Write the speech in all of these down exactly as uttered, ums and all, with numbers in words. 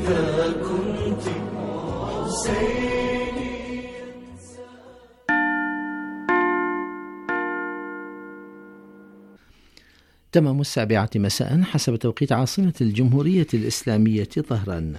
إذا كنت حسيني. تمام السابعة مساء حسب توقيت عاصمة الجمهورية الإسلامية طهران.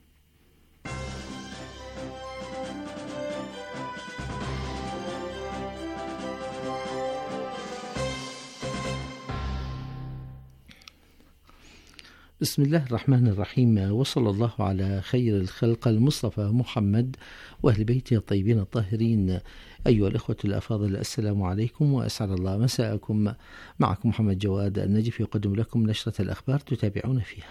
بسم الله الرحمن الرحيم، وصلى الله على خير الخلق المصطفى محمد وأهل بيته الطيبين الطاهرين. أيها الأخوة الأفاضل، السلام عليكم وأسعد الله مساءكم. معكم محمد جواد النجف يقدم لكم نشرة الأخبار تتابعون فيها.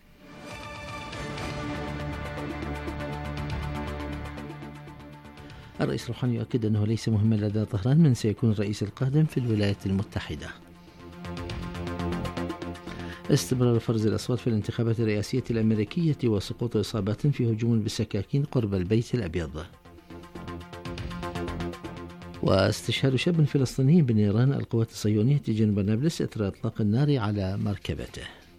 الرئيس روحاني يؤكد أنه ليس مهما لدى طهران من سيكون الرئيس القادم في الولايات المتحدة. استمرار فرز الأصوات في الانتخابات الرئاسية الأمريكية وسقوط إصابات في هجوم بالسكاكين قرب البيت الأبيض. واستشهاد شاب فلسطيني بنيران القوات الصهيونية جنوب نابلس إثر إطلاق النار على مركبته.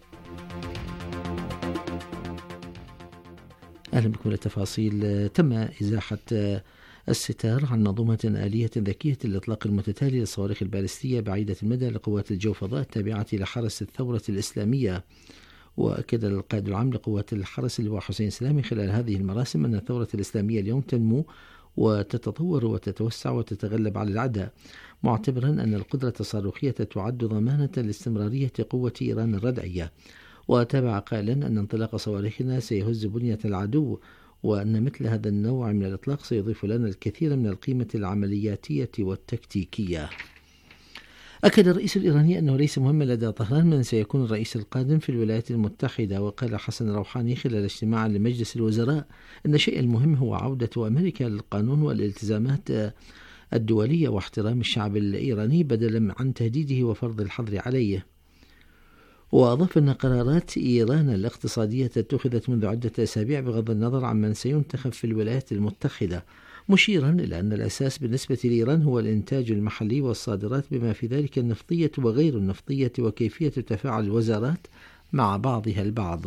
أهلا بكم للتفاصيل. تم إزاحة الستار عن منظومة آلية ذكية الإطلاق المتتالي للصواريخ البالستية بعيدة المدى لقوات الجو فضاء التابعة لحرس الثورة الإسلامية. وأكد القائد العام لقوات الحرس اللواء حسين سلامي خلال هذه المراسم أن الثورة الإسلامية اليوم تنمو وتتطور وتتوسع وتتغلب على العداء، معتبرا أن القدرة الصاروخية تعد ضمانة لاستمرارية قوة إيران الردعية. وتابع قائلا أن انطلاق صواريخنا سيهز بنية العدو، وأن مثل هذا النوع من الإطلاق سيضيف لنا الكثير من القيمة العملياتية والتكتيكية. أكد الرئيس الإيراني أنه ليس مهما لدى طهران من سيكون الرئيس القادم في الولايات المتحدة. وقال حسن روحاني خلال اجتماع لمجلس الوزراء أن الشيء المهم هو عودة أمريكا للقانون والالتزامات الدولية واحترام الشعب الإيراني بدلا عن تهديده وفرض الحظر عليه. وأضاف أن قرارات إيران الاقتصادية اتخذت منذ عدة أسابيع بغض النظر عن من سينتخب في الولايات المتحدة، مشيرا إلى أن الأساس بالنسبة لإيران هو الإنتاج المحلي والصادرات بما في ذلك النفطية وغير النفطية وكيفية تفاعل الوزارات مع بعضها البعض.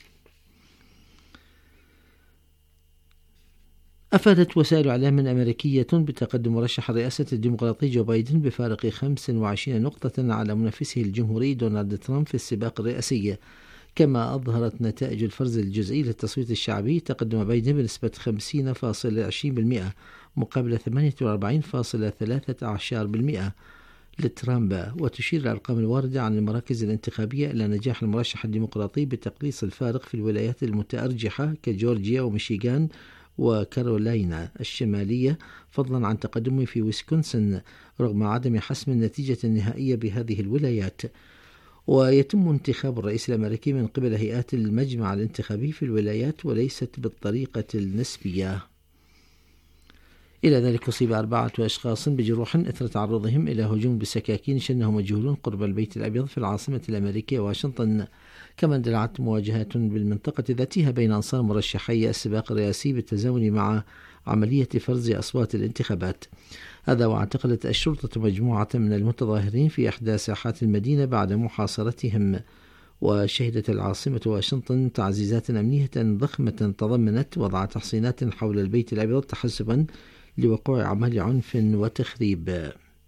أفادت وسائل إعلام أمريكية بتقدم مرشح الرئاسة الديمقراطي جو بايدن بفارق خمسة وعشرين نقطة على منافسه الجمهوري دونالد ترامب في السباق الرئاسي. كما أظهرت نتائج الفرز الجزئي للتصويت الشعبي تقدم بايدن بنسبة خمسين فاصلة عشرين بالمئة مقابل ثمانية وأربعين فاصلة ثلاثة عشر بالمئة لترامب. وتشير الأرقام الواردة عن المراكز الانتخابية إلى نجاح المرشح الديمقراطي بتقليص الفارق في الولايات المتأرجحة كجورجيا وميشيغان وكارولاينا الشمالية، فضلا عن تقدمه في ويسكونسن رغم عدم حسم النتيجة النهائية بهذه الولايات. ويتم انتخاب الرئيس الأمريكي من قبل هيئات المجمع الانتخابي في الولايات وليست بالطريقة النسبية. إلى ذلك أصيب أربعة أشخاص بجروح إثر تعرضهم إلى هجوم بسكاكين شنه مجهولون قرب البيت الأبيض في العاصمة الأمريكية واشنطن. كما اندلعت مواجهات بالمنطقة ذاتها بين أنصار مرشحي السباق الرئاسي بالتزامن مع عملية فرز أصوات الانتخابات. هذا واعتقلت الشرطة مجموعة من المتظاهرين في إحدى ساحات المدينة بعد محاصرتهم. وشهدت العاصمة واشنطن تعزيزات أمنية ضخمة تضمنت وضع تحصينات حول البيت الأبيض تحسبا لوقوع أعمال عنف وتخريب.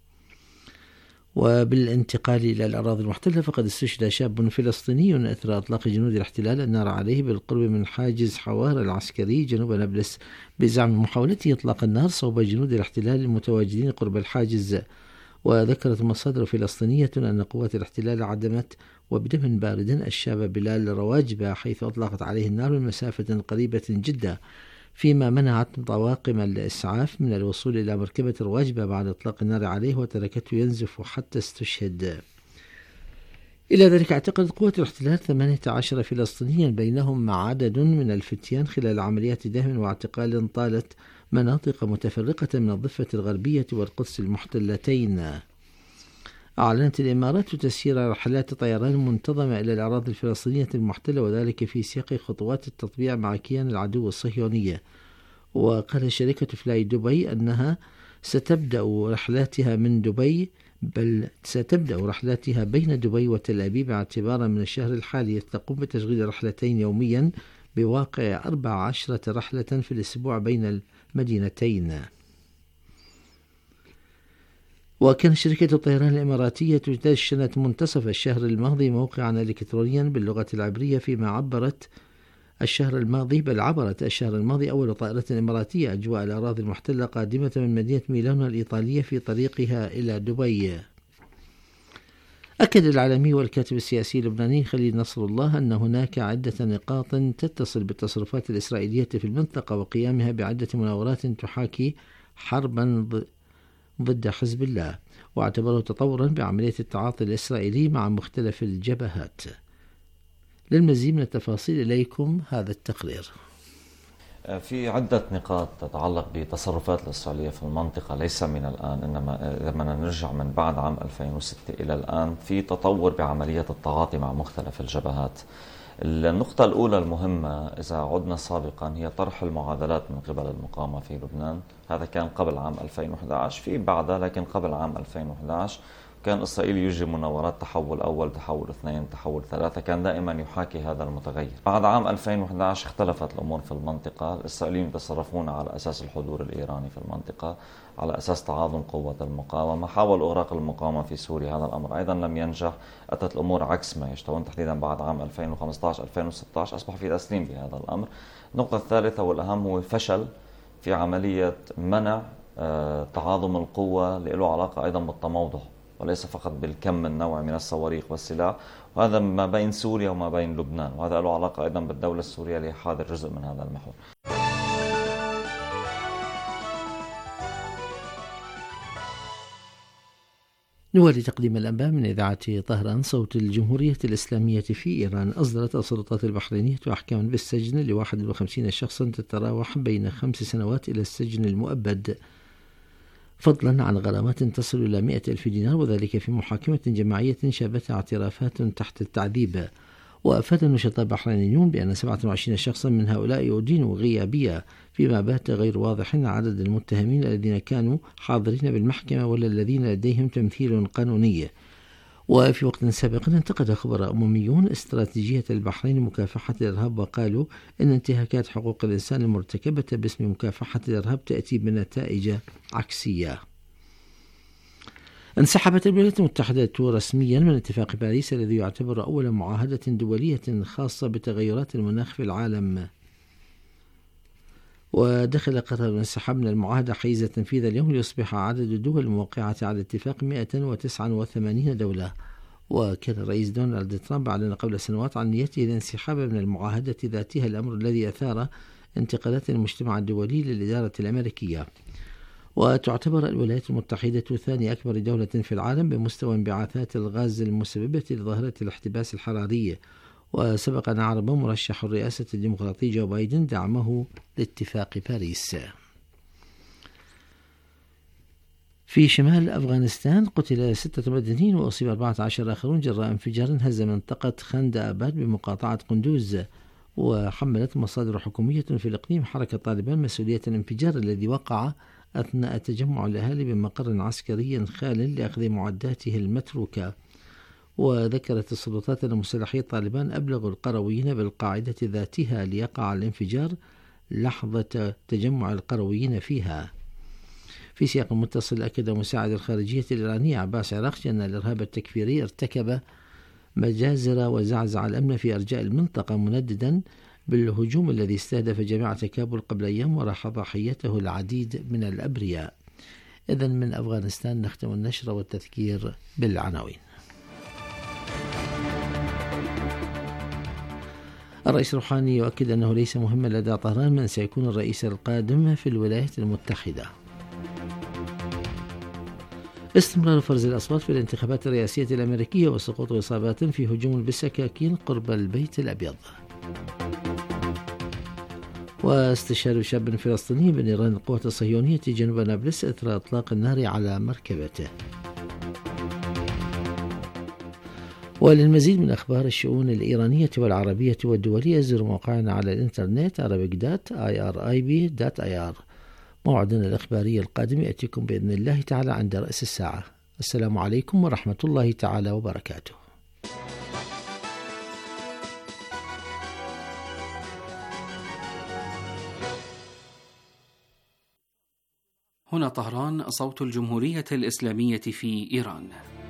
وبالانتقال إلى الأراضي المحتلة، فقد استشهد شاب فلسطيني أثر إطلاق جنود الاحتلال النار عليه بالقرب من حاجز حوار العسكري جنوب نابلس بزعم محاولته إطلاق النار صوب جنود الاحتلال المتواجدين قرب الحاجز. وذكرت مصادر فلسطينية أن قوات الاحتلال عدمت وبدم بارد الشاب بلال رواجبة حيث أطلقت عليه النار من مسافة قريبة جدا، فيما منعت طواقم الإسعاف من الوصول إلى مركبة رواجبة بعد إطلاق النار عليه وتركته ينزف حتى استشهد. إلى ذلك اعتقلت قوات الاحتلال ثمانية عشر فلسطينيا بينهم عدد من الفتيان خلال عمليات دهم واعتقال طالت مناطق متفرقة من الضفة الغربية والقدس المحتلتين. أعلنت الإمارات تسيير رحلات طيران منتظمة إلى الأراضي الفلسطينية المحتلة وذلك في سياق خطوات التطبيع مع كيان العدو الصهيوني. وقال شركة فلاي دبي أنها ستبدأ رحلاتها من دبي بل ستبدأ رحلاتها بين دبي وتل أبيب اعتبارا من الشهر الحالي، تقوم بتشغيل رحلتين يوميا بواقع أربع عشرة رحلة في الأسبوع بين المدينتين. وكانت شركة الطيران الإماراتية دشنت منتصف الشهر الماضي موقعا إلكترونيا باللغة العبرية، فيما عبرت الشهر الماضي بل عبرت الشهر الماضي أول طائرة إماراتية أجواء الأراضي المحتلة قادمة من مدينة ميلانو الإيطالية في طريقها إلى دبي. أكد الإعلامي والكاتب السياسي اللبناني خليل نصر الله أن هناك عدة نقاط تتصل بالتصرفات الإسرائيلية في المنطقة وقيامها بعدة مناورات تحاكي حربا ضد حزب الله، واعتبره تطورا بعملية التعاطي الإسرائيلي مع مختلف الجبهات. للمزيد من التفاصيل إليكم هذا التقرير. في عدة نقاط تتعلق بتصرفات الإسرائيلية في المنطقة، ليس من الآن، إنما لما نرجع من بعد عام ألفين وستة إلى الآن في تطور بعملية التعاطي مع مختلف الجبهات. النقطة الأولى المهمة إذا عدنا سابقا هي طرح المعادلات من قبل المقاومة في لبنان. هذا كان قبل عام ألفين وإحدى عشر، في بعدها لكن قبل عام ألفين وإحدى عشر كان إسرائيل يجري مناورات تحول أول، تحول اثنين، تحول ثلاثة، كان دائما يحاكي هذا المتغير. بعد عام ألفين وإحدى عشر اختلفت الأمور في المنطقة، الإسرائيليين يتصرفون على أساس الحضور الإيراني في المنطقة، على أساس تعاظم قوة المقاومة. حاولوا إغراق المقاومة في سوريا، هذا الأمر أيضا لم ينجح، أتت الأمور عكس ما يشتهون. تحديدا بعد عام ألفين وخمسة عشر ألفين وستة عشر أصبح في تسليم بهذا الأمر. النقطة الثالثة والأهم هو فشل في عملية منع تعاظم القوة اللي له علاقة أيضا بالتموضع وليس فقط بالكم النوعي من الصواريخ والسلاح، وهذا ما بين سوريا وما بين لبنان، وهذا له علاقة أيضا بالدولة السورية اللي حاضر جزء من هذا المحور. نوالي تقديم الأنباء من إذاعة طهران صوت الجمهورية الإسلامية في إيران. أصدرت السلطات البحرينية أحكاما بالسجن لواحد وخمسين شخصا تتراوح بين خمس سنوات إلى السجن المؤبد، فضلا عن غرامات تصل إلى مئة ألف دينار، وذلك في محاكمة جماعية شابتها اعترافات تحت التعذيب. وأفاد النشطاء البحرينيون بأن سبعة وعشرين شخصا من هؤلاء أدينوا غيابيا، فيما بات غير واضح عدد المتهمين الذين كانوا حاضرين بالمحكمة ولا الذين لديهم تمثيل قانوني. وفي وقت سابق انتقد خبراء أمميون استراتيجية البحرين لمكافحة الإرهاب، وقالوا إن انتهاكات حقوق الإنسان المرتكبة باسم مكافحة الإرهاب تأتي بنتائج عكسية. انسحبت الولايات المتحدة رسميا من اتفاق باريس الذي يعتبر أول معاهدة دولية خاصة بتغيرات المناخ في العالم، ودخل قرار الانسحاب من المعاهدة حيز تنفيذ اليوم ليصبح عدد الدول الموقعة على الاتفاق مئة وتسعة وثمانين دولة. وكان الرئيس دونالد ترامب أعلن قبل سنوات عن نيته الانسحاب من المعاهدة ذاتها، الأمر الذي أثار انتقادات المجتمع الدولي للإدارة الأمريكية. وتعتبر الولايات المتحدة ثاني أكبر دولة في العالم بمستوى انبعاثات الغاز المسببة لظاهرة الاحتباس الحراري، وسبق أن أعرب مرشح الرئاسة الديمقراطي جو بايدن دعمه لاتفاق باريس. في شمال أفغانستان قتل ستة مدنيين وأصيب أربعة عشر آخرون جراء انفجار هز منطقة خند آباد بمقاطعة قندوز. وحملت مصادر حكومية في الإقليم حركة طالبان مسؤولية الانفجار الذي وقع أثناء تجمع الأهالي بمقر عسكري خال لأخذ معداته المتروكة. وذكرت السلطات أن مسلحي طالبان أبلغوا القرويين بالقاعدة ذاتها ليقع الانفجار لحظة تجمع القرويين فيها. في سياق متصل أكد مساعد الخارجية الإيراني عباس عراقجي أن الإرهاب التكفيري ارتكب مجازر وزعزع الأمن في أرجاء المنطقة، منددا بالهجوم الذي استهدف جامعة كابول قبل أيام وراح ضحيته العديد من الأبرياء. إذن من أفغانستان نختم النشر والتذكير بالعناوين. الرئيس روحاني يؤكد أنه ليس مهما لدى طهران من سيكون الرئيس القادم في الولايات المتحدة. استمرار فرز الأصوات في الانتخابات الرئاسية الأمريكية وسقوط إصابات في هجوم بالسكاكين قرب البيت الأبيض. واستشهاد شاب فلسطيني بنيران القوات الصهيونية جنوب نابلس إثر إطلاق النار على مركبته. وللمزيد من أخبار الشؤون الإيرانية والعربية والدولية زوروا موقعنا على الإنترنت arabic dot irib dot ir. موعدنا الإخباري القادم يأتيكم بإذن الله تعالى عند رأس الساعة. السلام عليكم ورحمة الله تعالى وبركاته. هنا طهران، صوت الجمهورية الإسلامية في إيران.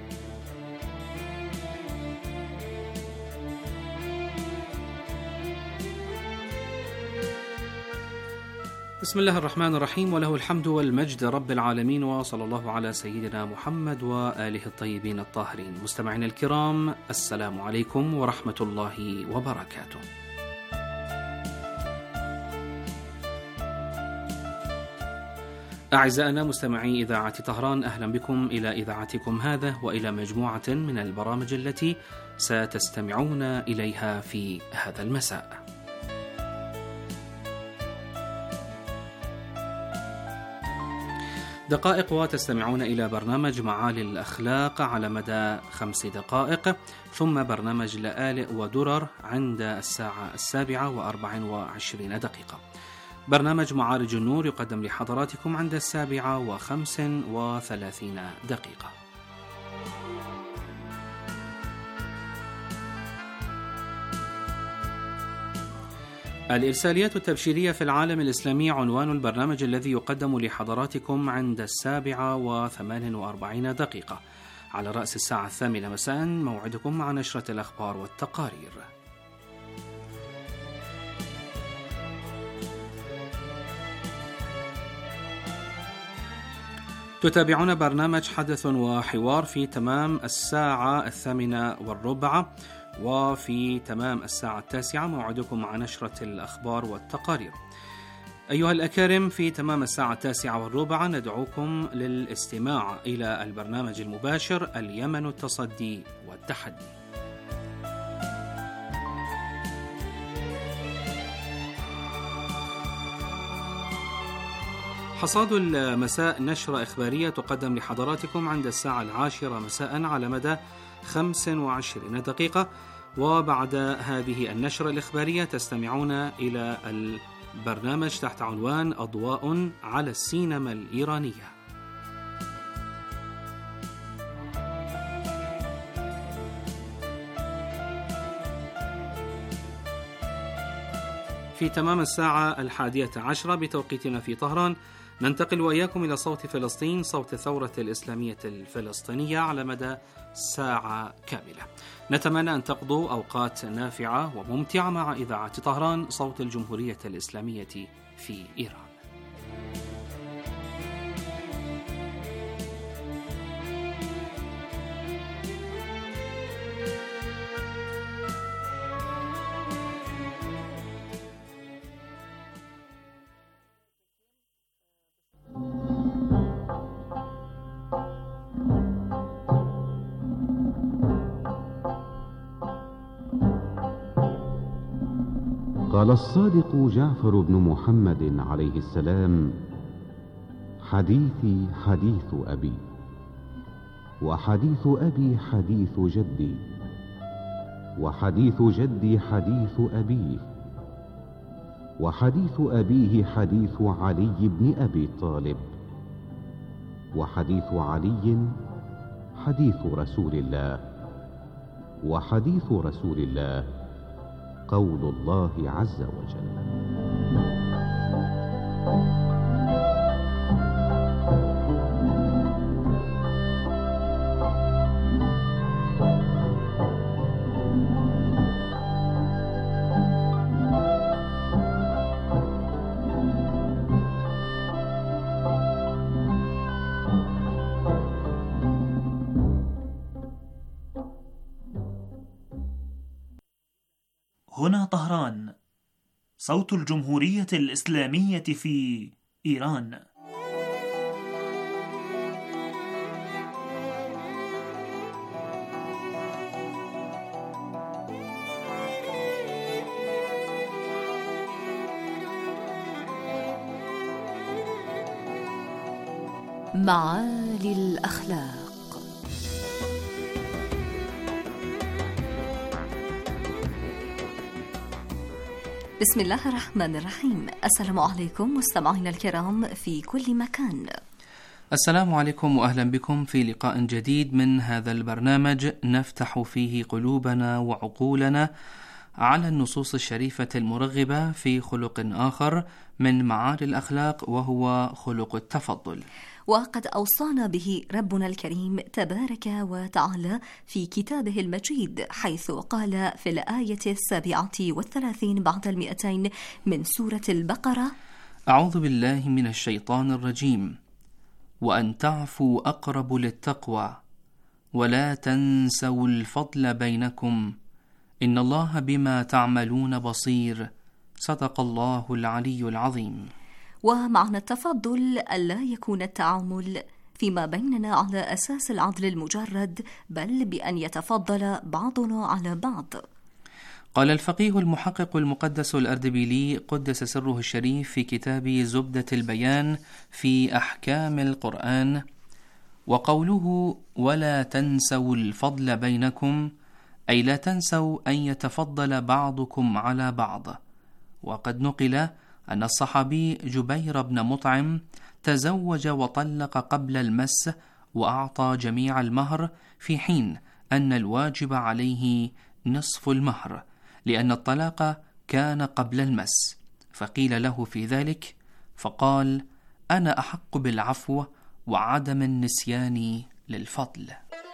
بسم الله الرحمن الرحيم، وله الحمد والمجد رب العالمين، وصلى الله على سيدنا محمد وآله الطيبين الطاهرين. مستمعينا الكرام، السلام عليكم ورحمة الله وبركاته. أعزائنا مستمعي إذاعة طهران، أهلا بكم إلى إذاعتكم هذا وإلى مجموعة من البرامج التي ستستمعون إليها في هذا المساء. دقائق وتستمعون إلى برنامج معالي الأخلاق على مدى خمس دقائق، ثم برنامج لآلئ ودرر عند الساعة السابعة وأربع وعشرين دقيقة. برنامج معارج النور يقدم لحضراتكم عند السابعة وخمس وثلاثين دقيقة. الإرساليات التبشيرية في العالم الإسلامي عنوان البرنامج الذي يقدم لحضراتكم عند السابعة وثمان وأربعين دقيقة. على رأس الساعة الثامنة مساء موعدكم مع نشرة الأخبار والتقارير. تتابعون برنامج حدث وحوار في تمام الساعة الثامنة والربع، وفي تمام الساعة التاسعة موعدكم مع نشرة الأخبار والتقارير. أيها الأكارم، في تمام الساعة التاسعة والربع ندعوكم للاستماع إلى البرنامج المباشر اليمن التصدي والتحدي. حصاد المساء نشرة إخبارية تقدم لحضراتكم عند الساعة العاشرة مساء على مدى خمس وعشرين دقيقة، وبعد هذه النشرة الإخبارية تستمعون إلى البرنامج تحت عنوان أضواء على السينما الإيرانية. في تمام الساعة الحادية عشرة بتوقيتنا في طهران ننتقل وإياكم إلى صوت فلسطين، صوت الثورة الإسلامية الفلسطينية على مدى ساعة كاملة. نتمنى أن تقضوا أوقات نافعة وممتعة مع إذاعة طهران، صوت الجمهورية الإسلامية في إيران. قال الصادق جعفر بن محمد عليه السلام: حديثي حديث أبي، وحديث أبي حديث جدي، وحديث جدي حديث أبيه، وحديث أبيه حديث علي بن أبي طالب، وحديث علي حديث رسول الله، وحديث رسول الله قول الله عز وجل. هنا طهران، صوت الجمهورية الإسلامية في إيران. معالي الأخلاق. بسم الله الرحمن الرحيم. السلام عليكم مستمعينا الكرام في كل مكان. السلام عليكم وأهلا بكم في لقاء جديد من هذا البرنامج نفتح فيه قلوبنا وعقولنا على النصوص الشريفة المرغبة في خلق آخر من معالي الأخلاق، وهو خلق التفضل. وقد أوصانا به ربنا الكريم تبارك وتعالى في كتابه المجيد، حيث قال في الآية السابعة والثلاثين بعد المئتين من سورة البقرة: أعوذ بالله من الشيطان الرجيم، وأن تعفوا أقرب للتقوى ولا تنسوا الفضل بينكم إن الله بما تعملون بصير. صدق الله العلي العظيم. ومعنى التفضل ألا يكون التعامل فيما بيننا على أساس العدل المجرد، بل بأن يتفضل بعضنا على بعض. قال الفقيه المحقق المقدس الأردبيلي قدس سره الشريف في كتاب زبدة البيان في أحكام القرآن: وقوله ولا تنسوا الفضل بينكم، أي لا تنسوا أن يتفضل بعضكم على بعض. وقد نقل أن الصحابي جبير بن مطعم تزوج وطلق قبل المس وأعطى جميع المهر، في حين أن الواجب عليه نصف المهر، لأن الطلاق كان قبل المس. فقيل له في ذلك فقال: أنا أحق بالعفو وعدم النسيان للفضل.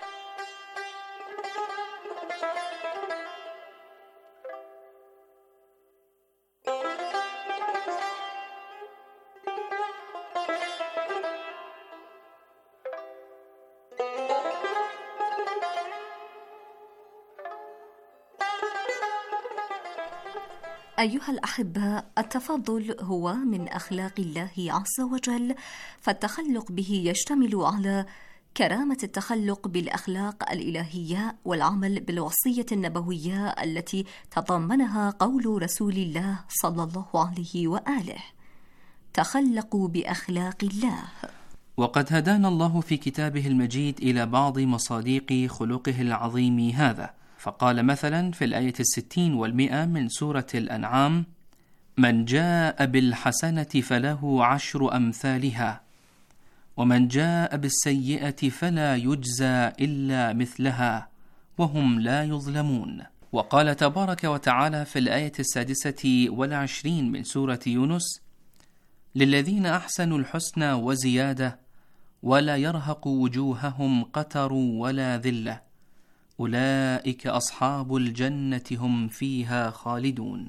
أيها الأحبة، التفضل هو من أخلاق الله عز وجل، فالتخلق به يشتمل على كرامة التخلق بالأخلاق الإلهية والعمل بالوصية النبوية التي تضمنها قول رسول الله صلى الله عليه وآله: تخلقوا بأخلاق الله. وقد هدانا الله في كتابه المجيد إلى بعض مصاديق خلقه العظيم هذا، فقال مثلا في الآية الستين والمئة من سورة الأنعام: من جاء بالحسنة فله عشر أمثالها ومن جاء بالسيئة فلا يجزى إلا مثلها وهم لا يظلمون. وقال تبارك وتعالى في الآية السادسة والعشرين من سورة يونس: للذين أحسنوا الحسنى وزيادة ولا يرهق وجوههم قتر ولا ذلة أولئك أصحاب الجنة هم فيها خالدون.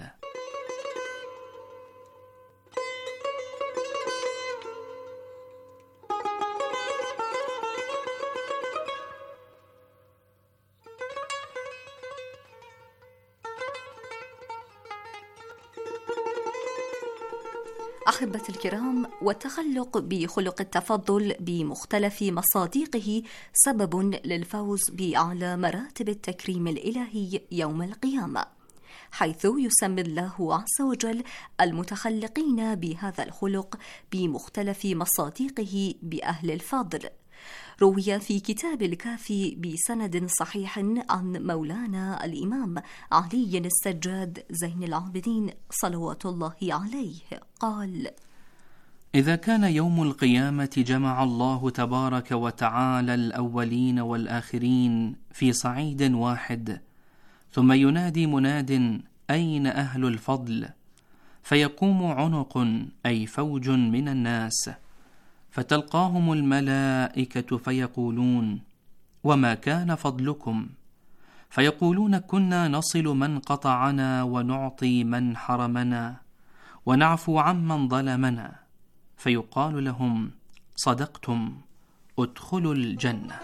أحبة الكرام، والتخلق بخلق التفضل بمختلف مصاديقه سبب للفوز بأعلى مراتب التكريم الإلهي يوم القيامة، حيث يسمي الله عز وجل المتخلقين بهذا الخلق بمختلف مصاديقه بأهل الفضل. روي في كتاب الكافي بسند صحيح عن مولانا الإمام علي السجاد زين العابدين صلوات الله عليه قال: إذا كان يوم القيامة جمع الله تبارك وتعالى الأولين والآخرين في صعيد واحد، ثم ينادي مناد: أين أهل الفضل؟ فيقوم عنق أي فوج من الناس، فتلقاهم الملائكة فيقولون: وما كان فضلكم؟ فيقولون: كنا نصل من قطعنا ونعطي من حرمنا ونعفو عمن ظلمنا. فيقال لهم: صدقتم، ادخلوا الجنة.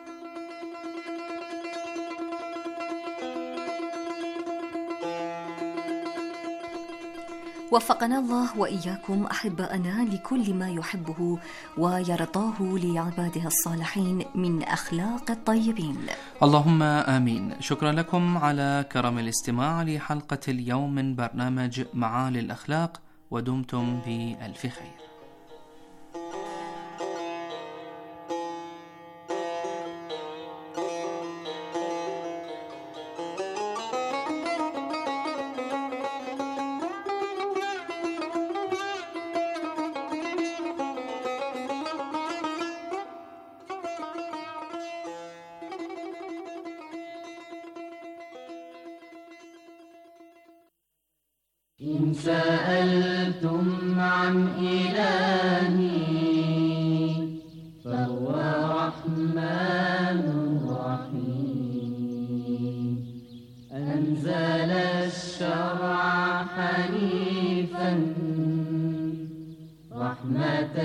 وفقنا الله وإياكم أحباءنا لكل ما يحبه ويرضاه لعباده الصالحين من أخلاق الطيبين. اللهم آمين. شكرا لكم على كرم الاستماع لحلقة اليوم من برنامج معالي الأخلاق، ودمتم بألف خير. إن سألتم عن إلهي فهو رحمن رحيم، أنزل الشرع حنيفا رحمة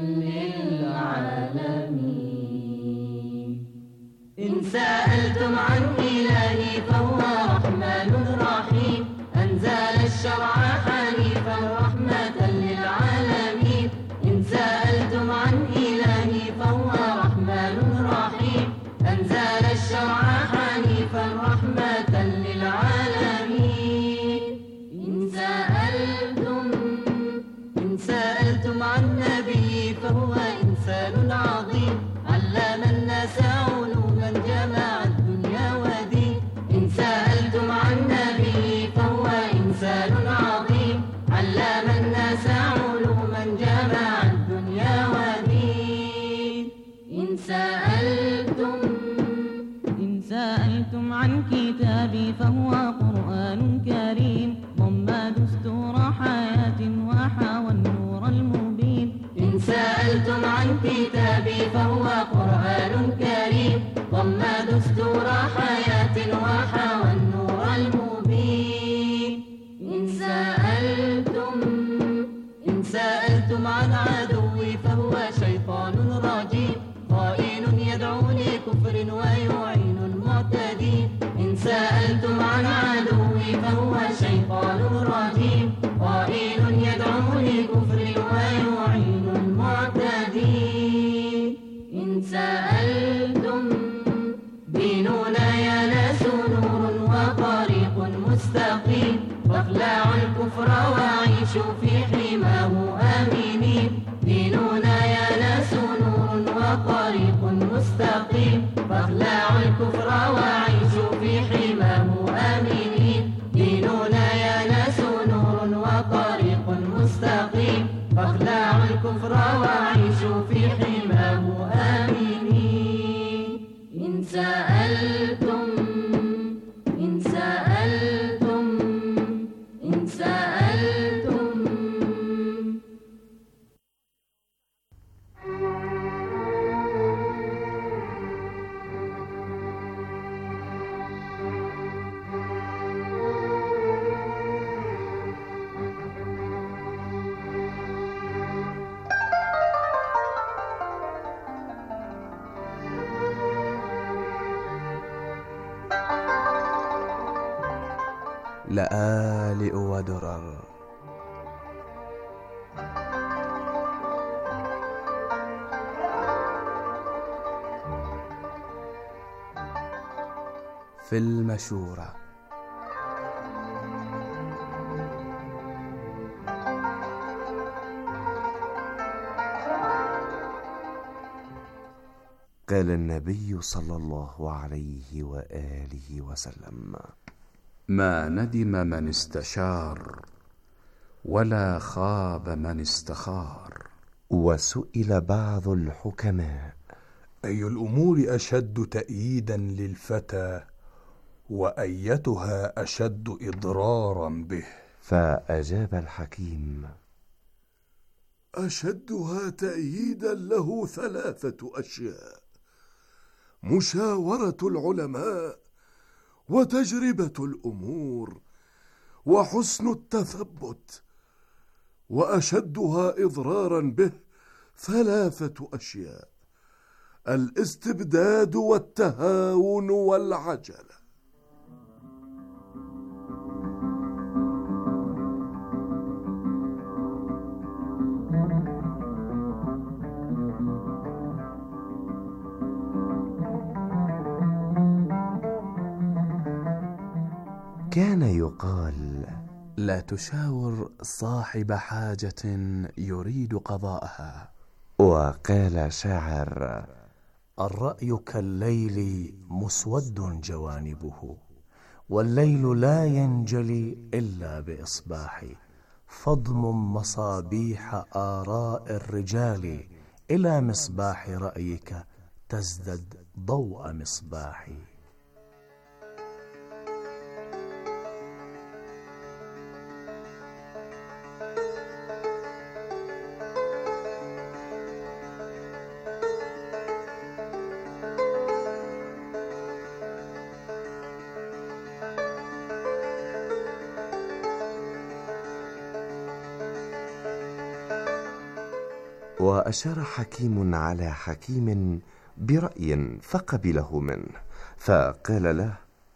للعالمين. إن سألتم عن إلهي فهو رحمن رحيم، أنزل الشرع حنيفا رحمة للعالمين. إن سألتم عن إلهي فهو رحمن رحيم، أنزل الشرع حنيفا رحمة للعالمين. إن سألتم إن سألتم عن نبي فهو إنسان عظيم، علم الناس علوما جمع الدنيا ودين. إن سألتم عن نبي فهو إنسان عظيم، علم الناس علوما جمع الدنيا ودين. إن سألتم إن سألتم عن كتابي فهو قرآن كريم، ضم دستور حياة وحوى النور المبين. إن سألتم عن كتابي فهو قرآن كريم، ضم دستور حياة وحوى النور المبين. إن سألتم إن سألتم عن عدوي فهو شيطان رجيم، خائن يدعو لكفر ويعين المعتدين. إن سألتم عن عدوي فهو شيطان رجيم، خائن يدعو لكفر ويعين المعتدين. إن سألتم ديننا يا ناس نور وطريق مستقيم، فاخلعوا الكفر وعيشوا في حماه آمنين. ديننا يا ناس نور وطريق مستقيم، فاخلعوا الكفر وعيشوا في حماه آمنين. ديننا يا ناس نور وطريق مستقيم، فاخلعوا الكفر وعيشوا في حماه آمنين. إن سألتم إن سألتم إن سألتم لآلئ ودرر. في المشورة. قال النبي صلى الله عليه وآله وسلم: ما ندم من استشار ولا خاب من استخار. وسئل بعض الحكماء: أي الأمور أشد تأييدا للفتى وأيتها أشد إضرارا به؟ فأجاب الحكيم: أشدها تأييدا له ثلاثة أشياء: مشاورة العلماء، وتجربة الأمور، وحسن التثبت. وأشدها إضرارا به ثلاثة أشياء: الاستبداد والتهاون والعجلة. كان يقال: لا تشاور صاحب حاجة يريد قضاءها. وقال شاعر: الرأي كالليل مسود جوانبه، والليل لا ينجلي إلا بإصباح. فاضمم مصابيح آراء الرجال إلى مصباح رأيك تزدد ضوء مصباحي. وأشار حكيم على حكيم برأي فقبله منه، فقال له: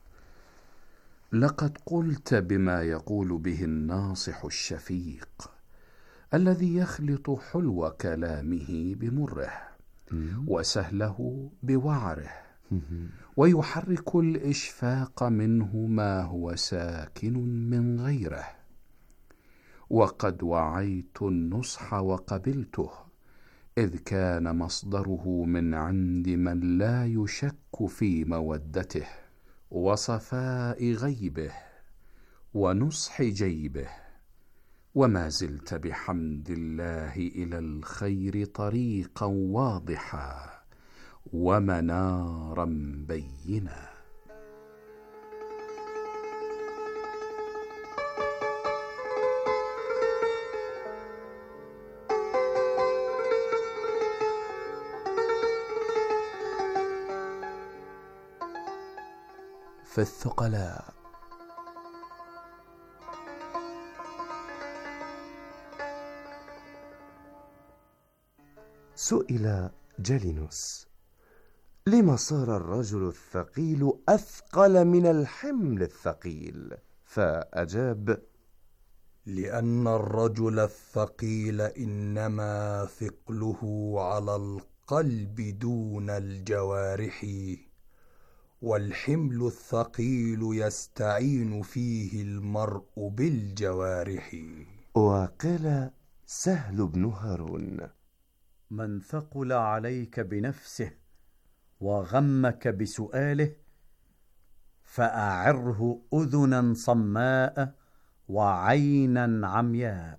لقد قلت بما يقول به الناصح الشفيق الذي يخلط حلو كلامه بمره وسهله بوعره، ويحرك الإشفاق منه ما هو ساكن من غيره. وقد وعيت النصح وقبلته، إذ كان مصدره من عند من لا يشك في مودته وصفاء غيبه ونصح جيبه، وما زلت بحمد الله إلى الخير طريقا واضحا ومنارا بينا. في الثقلاء. سئل جالينوس: لما صار الرجل الثقيل أثقل من الحمل الثقيل؟ فأجاب: لأن الرجل الثقيل إنما ثقله على القلب دون الجوارح، والحمل الثقيل يستعين فيه المرء بالجوارح. وقال سهل بن هارون: من ثقل عليك بنفسه وغمك بسؤاله فأعره أذنا صماء وعينا عمياء.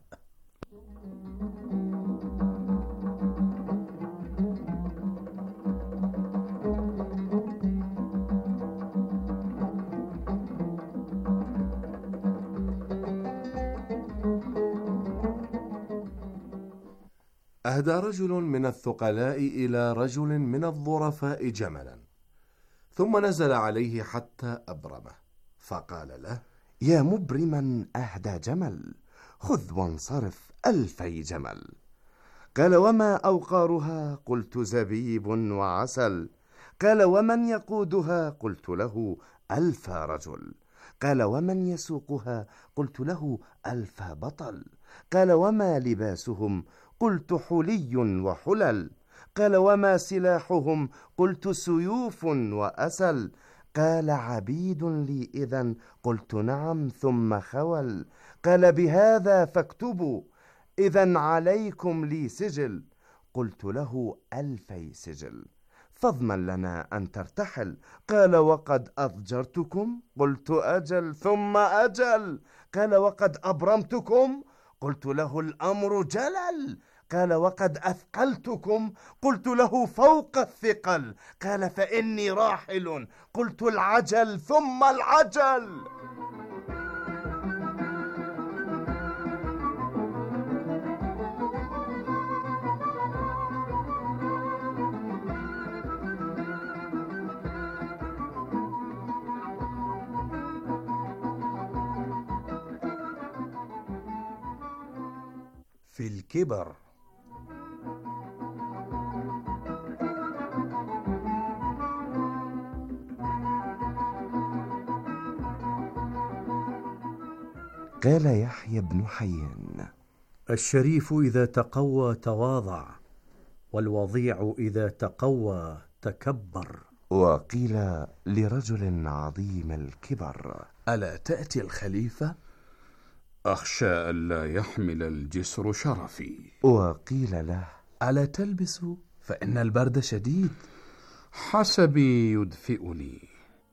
أهدى رجل من الثقلاء إلى رجل من الظرفاء جملا، ثم نزل عليه حتى أبرمه، فقال له: يا مبرما أهدى جمل، خذ وانصرف ألفي جمل. قال: وما أوقارها؟ قلت: زبيب وعسل. قال: ومن يقودها؟ قلت له: ألف رجل. قال: ومن يسوقها؟ قلت له: ألف بطل. قال: وما لباسهم؟ قلت: حلي وحلل. قال: وما سلاحهم؟ قلت: سيوف وأسل. قال: عبيد لي إذن؟ قلت: نعم، ثم خول. قال: بهذا فاكتبوا، إذن عليكم لي سجل. قلت له: ألفي سجل، فاضمن لنا أن ترتحل. قال: وقد أضجرتكم؟ قلت: أجل، ثم أجل. قال: وقد أبرمتكم؟ قلت له: الأمر جلل. قال: وقد أثقلتكم؟ قلت له: فوق الثقل. قال: فإني راحل. قلت: العجل، ثم العجل. في الكبر. قال يحيى بن حيان: الشريف إذا تقوى تواضع، والوضيع إذا تقوى تكبر. وقيل لرجل عظيم الكبر: ألا تأتي الخليفة؟ أخشى ألا يحمل الجسر شرفي. وقيل له: ألا تلبس؟ فإن البرد شديد. حسبي يدفئني.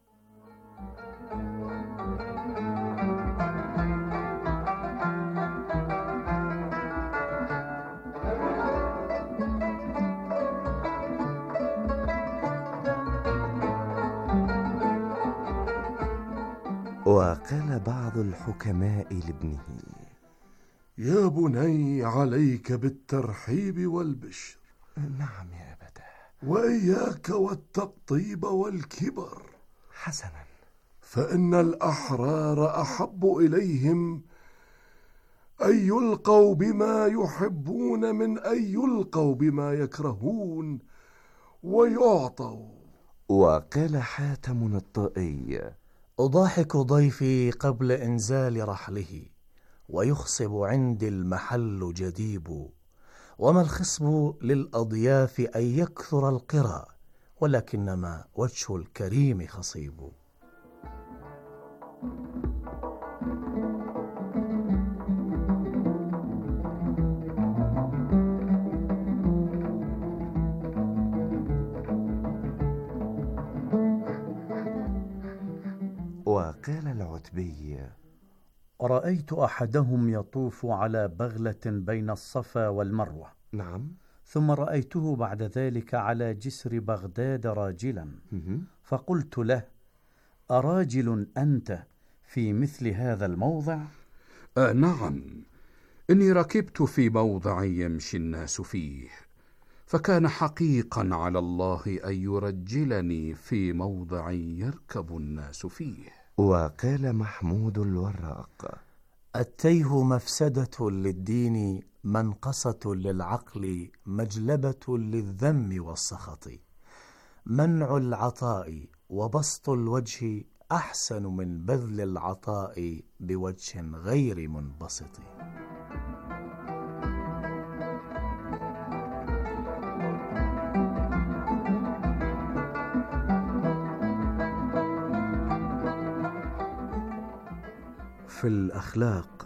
وقال بعض الحكماء لابنه: يا بني، عليك بالترحيب والبشر. نعم يا أبتاه. وإياك والتقطيب والكبر. حسنا. فإن الأحرار أحب إليهم أن يلقوا بما يحبون من أن يلقوا بما يكرهون ويعطوا. وقال حاتم الطائي: أضاحك ضيفي قبل إنزال رحله، ويخصب عندي المحل جديب. وما الخصب للأضياف أن يكثر القرى، ولكنما وجه الكريم خصيب. وقال العتبي: رأيت أحدهم يطوف على بغلة بين الصفا والمروة. نعم. ثم رأيته بعد ذلك على جسر بغداد راجلا، فقلت له: أراجل أنت في مثل هذا الموضع؟ آه نعم، إني ركبت في موضع يمشي الناس فيه، فكان حقيقا على الله أن يرجلني في موضع يركب الناس فيه. وقال محمود الوراق: التيه مفسدة للدين، منقصة للعقل، مجلبة للذم والسخط. منع العطاء وبسط الوجه أحسن من بذل العطاء بوجه غير منبسط. في الأخلاق: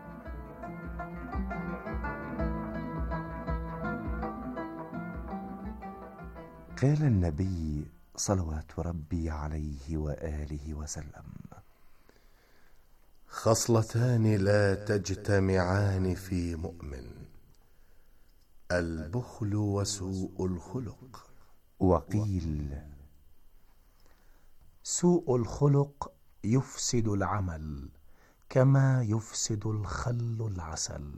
قال النبي صلوات ربي عليه وآله وسلم: خصلتان لا تجتمعان في مؤمن: البخل وسوء الخلق. وقيل: سوء الخلق يفسد العمل كما يفسد الخل العسل.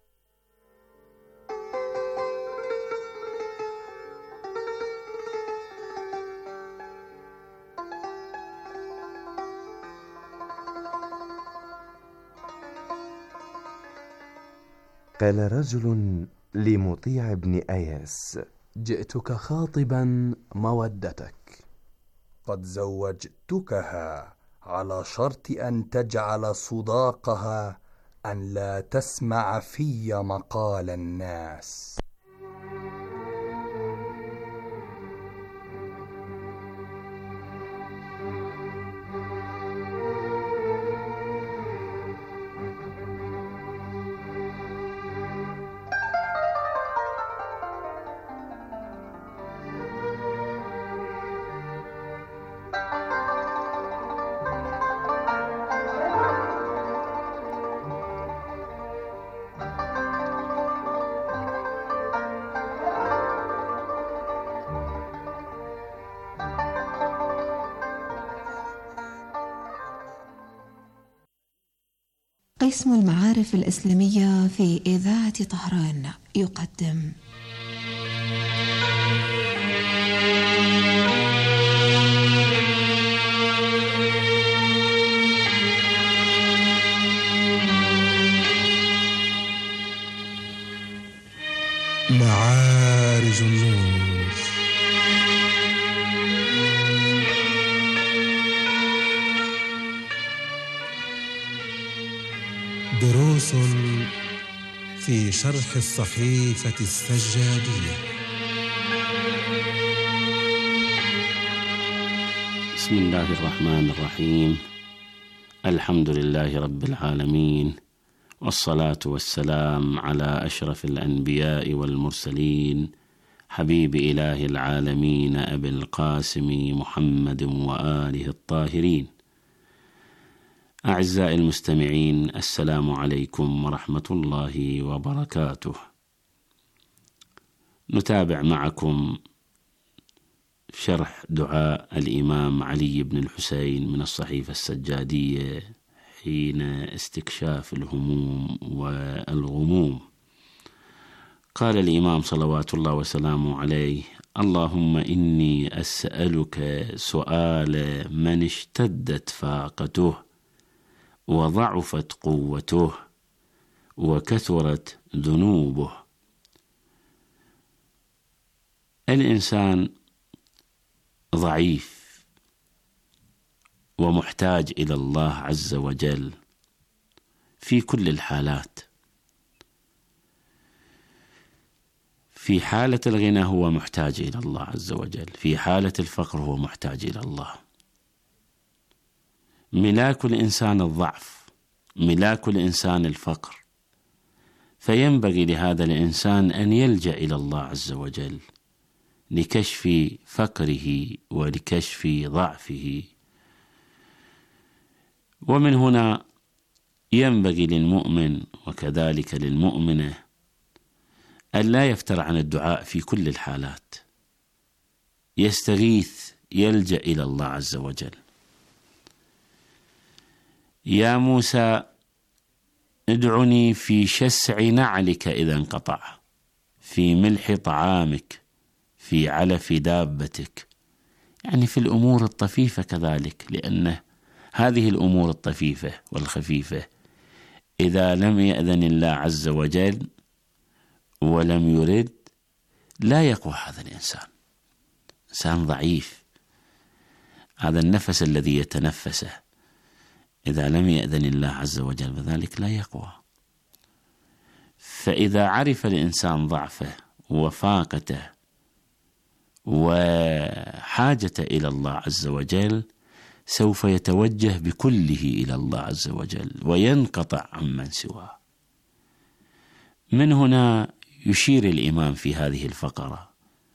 قال رجل لمطيع بن أياس: جئتك خاطبا مودتك، قد زوجتكها على شرط أن تجعل صداقها أن لا تسمع في مقال الناس. قسم المعارف الإسلامية في إذاعة طهران يقدم معارج النور. دروس في شرح الصحيفة السجادية. بسم الله الرحمن الرحيم. الحمد لله رب العالمين، والصلاة والسلام على أشرف الأنبياء والمرسلين، حبيب إله العالمين أبي القاسم محمد وآله الطاهرين. أعزائي المستمعين، السلام عليكم ورحمة الله وبركاته. نتابع معكم شرح دعاء الإمام علي بن الحسين من الصحيفة السجادية حين استكشاف الهموم والغموم. قال الإمام صلوات الله وسلامه عليه: اللهم إني أسألك سؤال من اشتدت فاقته وضعفت قوته وكثرت ذنوبه. الإنسان ضعيف ومحتاج إلى الله عز وجل في كل الحالات. في حالة الغنى هو محتاج إلى الله عز وجل، في حالة الفقر هو محتاج إلى الله. ملاك الإنسان الضعف، ملاك الإنسان الفقر، فينبغي لهذا الإنسان أن يلجأ إلى الله عز وجل لكشف فقره ولكشف ضعفه. ومن هنا ينبغي للمؤمن وكذلك للمؤمنة أن لا يفتر عن الدعاء في كل الحالات، يستغيث، يلجأ إلى الله عز وجل. يا موسى ادعني في شسع نعلك إذا انقطع، في ملح طعامك، في علف دابتك، يعني في الأمور الطفيفة كذلك، لأن هذه الأمور الطفيفة والخفيفة إذا لم يأذن الله عز وجل ولم يرد لا يقوى هذا الإنسان. إنسان ضعيف، هذا النفس الذي يتنفسه إذا لم يأذن الله عز وجل بذلك لا يقوى. فإذا عرف الإنسان ضعفه وفاقته وحاجته إلى الله عز وجل سوف يتوجه بكله إلى الله عز وجل وينقطع عمن سواه. من هنا يشير الإمام في هذه الفقرة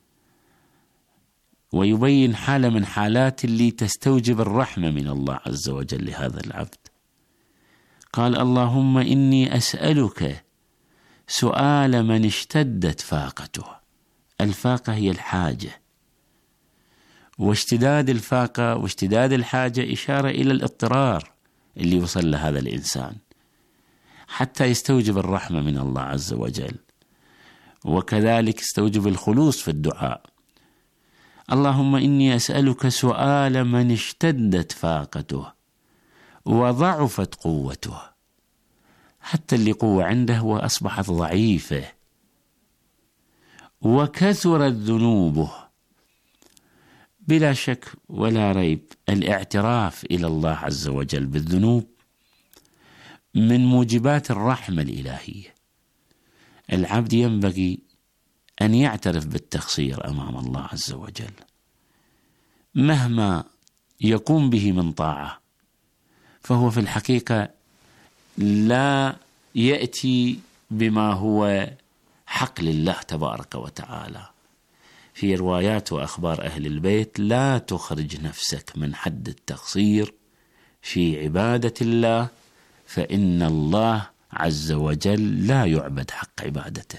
ويبين حالة من حالات اللي تستوجب الرحمة من الله عز وجل لهذا العبد. قال: اللهم إني أسألك سؤال من اشتدت فاقته. الفاقة هي الحاجة، واشتداد الفاقة واشتداد الحاجة إشارة إلى الاضطرار اللي وصل لهذا الإنسان حتى يستوجب الرحمة من الله عز وجل، وكذلك يستوجب الخلوص في الدعاء. اللهم إني أسألك سؤال من اشتدت فاقته وضعفت قوته، حتى اللي قوة عنده وأصبحت ضعيفة، وكثرت ذنوبه. بلا شك ولا ريب الاعتراف إلى الله عز وجل بالذنوب من موجبات الرحمة الإلهية. العبد ينبغي أن يعترف بالتقصير أمام الله عز وجل مهما يقوم به من طاعة، فهو في الحقيقة لا يأتي بما هو حق لله تبارك وتعالى. في روايات وأخبار أهل البيت: لا تخرج نفسك من حد التقصير في عبادة الله، فإن الله عز وجل لا يعبد حق عبادته.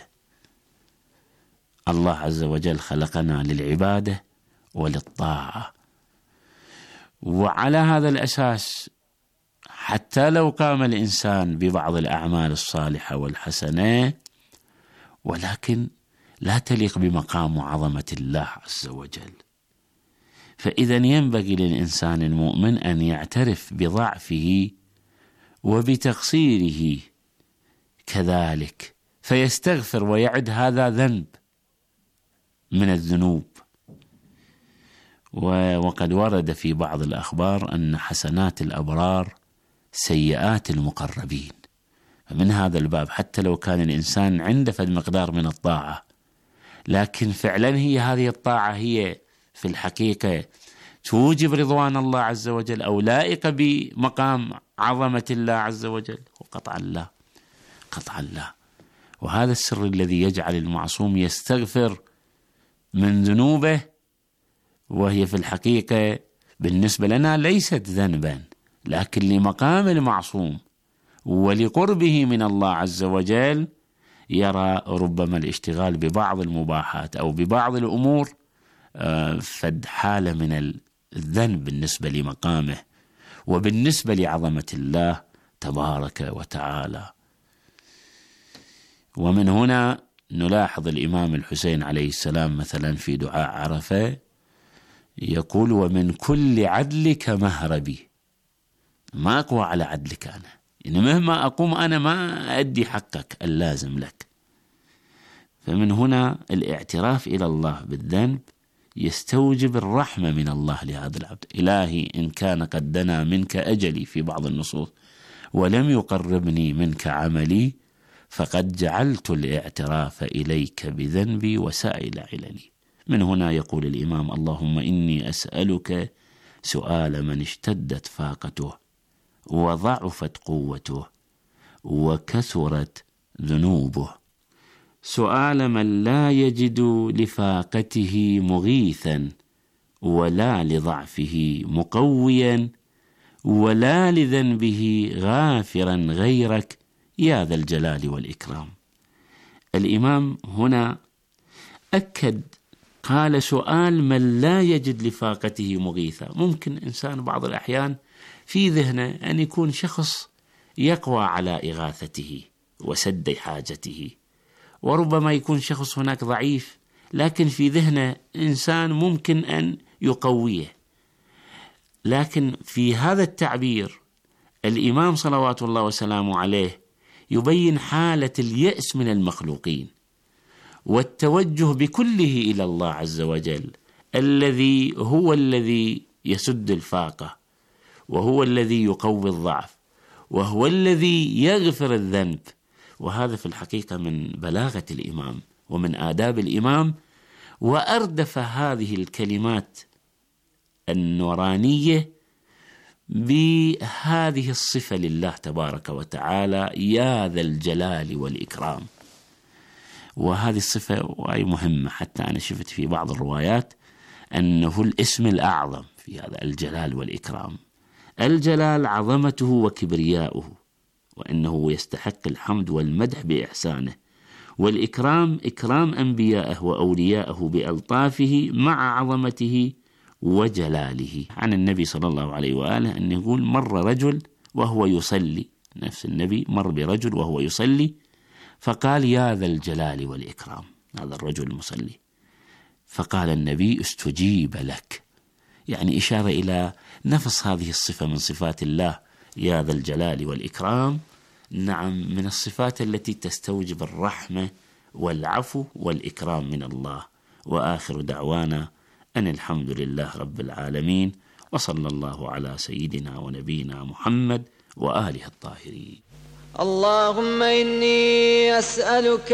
الله عز وجل خلقنا للعبادة وللطاعة، وعلى هذا الأساس حتى لو قام الإنسان ببعض الأعمال الصالحة والحسنة ولكن لا تليق بمقام وعظمة الله عز وجل. فإذا ينبغي للإنسان المؤمن أن يعترف بضعفه وبتقصيره كذلك، فيستغفر ويعد هذا ذنب من الذنوب. وقد ورد في بعض الأخبار أن حسنات الأبرار سيئات المقربين. فمن هذا الباب حتى لو كان الإنسان عنده فد مقدار من الطاعة، لكن فعلا هي هذه الطاعة هي في الحقيقة توجب رضوان الله عز وجل أو لائقة بمقام عظمة الله عز وجل، وقطعا لا، قطعا لا. وهذا السر الذي يجعل المعصوم يستغفر من ذنوبه، وهي في الحقيقة بالنسبة لنا ليست ذنبا، لكن لمقام المعصوم ولقربه من الله عز وجل يرى ربما الاشتغال ببعض المباحات أو ببعض الأمور فد حالة من الذنب بالنسبة لمقامه وبالنسبة لعظمة الله تبارك وتعالى. ومن هنا نلاحظ الإمام الحسين عليه السلام مثلا في دعاء عرفة يقول: ومن كل عدلك مهربي. ما أقوى على عدلك أنا، يعني مهما أقوم أنا ما أدي حقك اللازم لك. فمن هنا الاعتراف إلى الله بالذنب يستوجب الرحمة من الله لهذا العبد. إلهي إن كان قد دنا منك أجلي في بعض النصوص ولم يقربني منك عملي فقد جعلت الاعتراف إليك بذنبي وسائل عللي. من هنا يقول الإمام: اللهم إني أسألك سؤال من اشتدت فاقته وضعفت قوته وكثرت ذنوبه، سؤال من لا يجد لفاقته مغيثا ولا لضعفه مقويا ولا لذنبه غافرا غيرك يا ذا الجلال والإكرام. الإمام هنا أكد، قال سؤال من لا يجد لفاقته مغيثا. ممكن إنسان بعض الأحيان في ذهنه أن يكون شخص يقوى على إغاثته وسد حاجته، وربما يكون شخص هناك ضعيف لكن في ذهنه إنسان ممكن أن يقويه. لكن في هذا التعبير الإمام صلوات الله وسلامه عليه يبين حالة اليأس من المخلوقين والتوجه بكله إلى الله عز وجل، الذي هو الذي يسد الفاقة، وهو الذي يقوي الضعف، وهو الذي يغفر الذنب. وهذا في الحقيقة من بلاغة الإمام ومن آداب الإمام، وأردف هذه الكلمات النورانية بهذه الصفة لله تبارك وتعالى يا ذا الجلال والإكرام. وهذه الصفة وهي مهمة، حتى أنا شفت في بعض الروايات أنه الاسم الأعظم في هذا الجلال والإكرام. الجلال عظمته وكبرياؤه، وأنه يستحق الحمد والمدح بإحسانه، والإكرام إكرام أنبيائه وأوليائه بألطافه مع عظمته وجلاله. عن النبي صلى الله عليه وآله أن يقول: مر رجل وهو يصلي، نفس النبي مر برجل وهو يصلي فقال: يا ذا الجلال والإكرام، هذا الرجل المصلي. فقال النبي: استجيب لك، يعني إشارة إلى نفس هذه الصفة من صفات الله يا ذا الجلال والإكرام. نعم، من الصفات التي تستوجب الرحمة والعفو والإكرام من الله. وآخر دعوانا أن الحمد لله رب العالمين، وصلى الله على سيدنا ونبينا محمد وآله الطاهرين. اللهم إني أسألك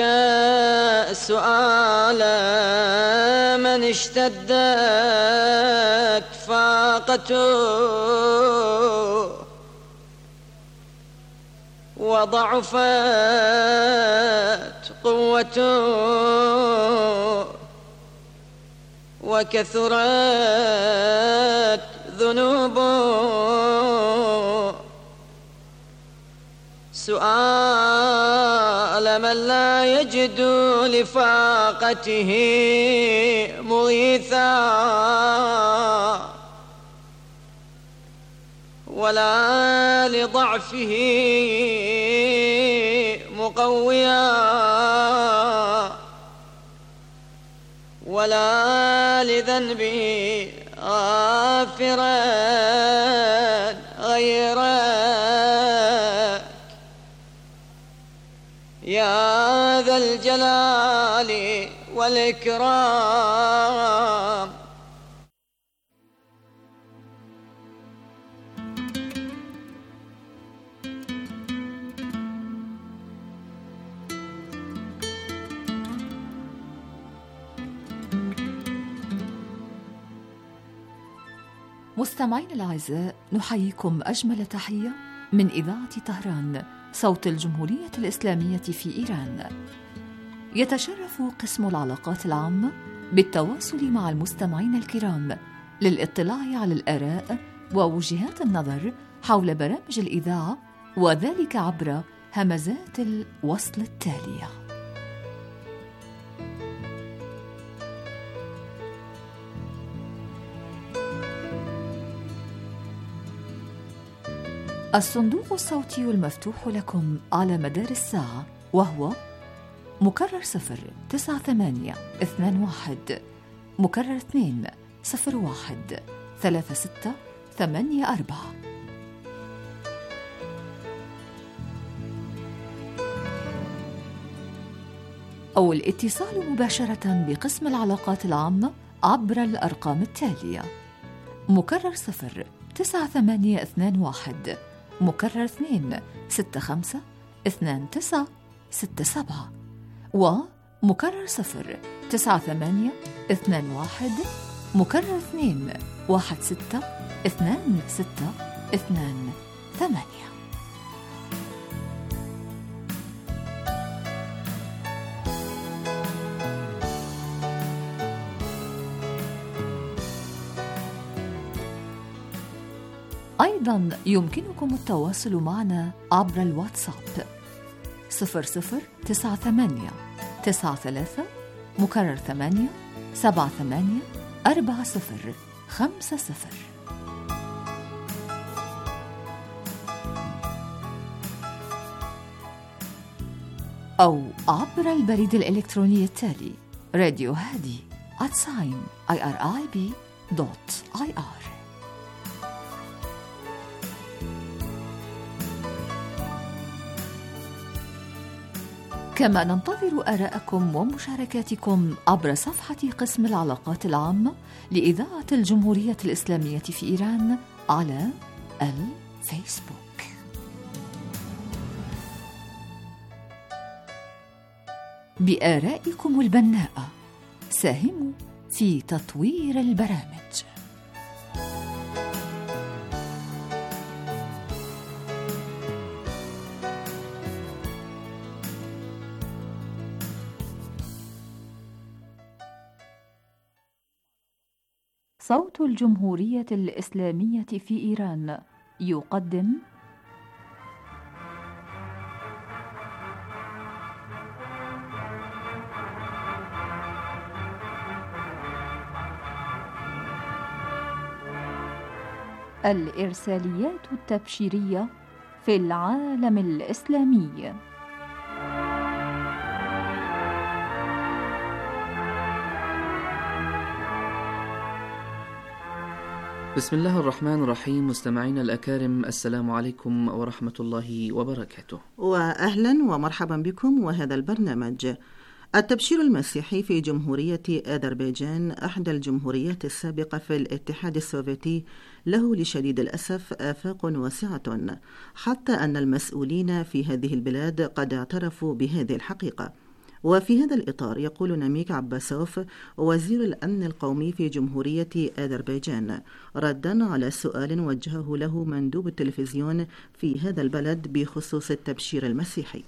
سؤال من اشتدت فاقته وضعفت قوته وكثرت ذنوبه، سؤال من لا يجد لفاقته مغيثا ولا لضعفه مقويا ولا لذنبه غافرا غيرك يا ذا الجلال والإكرام. مستمعين الأعزاء، نحييكم أجمل تحية من إذاعة طهران، صوت الجمهورية الإسلامية في إيران. يتشرف قسم العلاقات العامة بالتواصل مع المستمعين الكرام للاطلاع على الآراء ووجهات النظر حول برامج الإذاعة، وذلك عبر همزات الوصل التالية: الصندوق الصوتي المفتوح لكم على مدار الساعة، وهو مكرر صفر تسعة ثمانية اثنان واحد، مكرر اثنين صفر واحد ثلاثة ستة ثمانية أربعة. أو الاتصال مباشرة بقسم العلاقات العامة عبر الأرقام التالية: مكرر صفر تسعة ثمانية اثنان واحد، مكرر اثنين ستة خمسة اثنان تسعة ستة سبعة، ومكرر صفر تسعة ثمانية اثنان واحد، مكرر اثنين واحد ستة اثنان ستة اثنان ثمانية. أيضا يمكنكم التواصل معنا عبر الواتساب صفر صفر تسعة ثمانية تسعة ثلاثة مكرر ثمانية سبعة ثمانية أربعة صفر خمسة صفر، أو عبر البريد الإلكتروني التالي راديو هادي at sign irib dot ir. كما ننتظر آراءكم ومشاركاتكم عبر صفحة قسم العلاقات العامة لإذاعة الجمهورية الإسلامية في إيران على الفيسبوك. بآرائكم البناءة ساهموا في تطوير البرامج. صوت الجمهورية الإسلامية في إيران يقدم الإرساليات التبشيرية في العالم الإسلامي. بسم الله الرحمن الرحيم. مستمعينا الأكارم، السلام عليكم ورحمة الله وبركاته، وأهلا ومرحبا بكم. وهذا البرنامج التبشير المسيحي في جمهورية أذربيجان، أحدى الجمهوريات السابقة في الاتحاد السوفيتي، له لشديد الأسف آفاق واسعة، حتى أن المسؤولين في هذه البلاد قد اعترفوا بهذه الحقيقة. وفي هذا الإطار يقول ناميك عباسوف وزير الأمن القومي في جمهورية أذربيجان ردا على سؤال وجهه له مندوب التلفزيون في هذا البلد بخصوص التبشير المسيحي: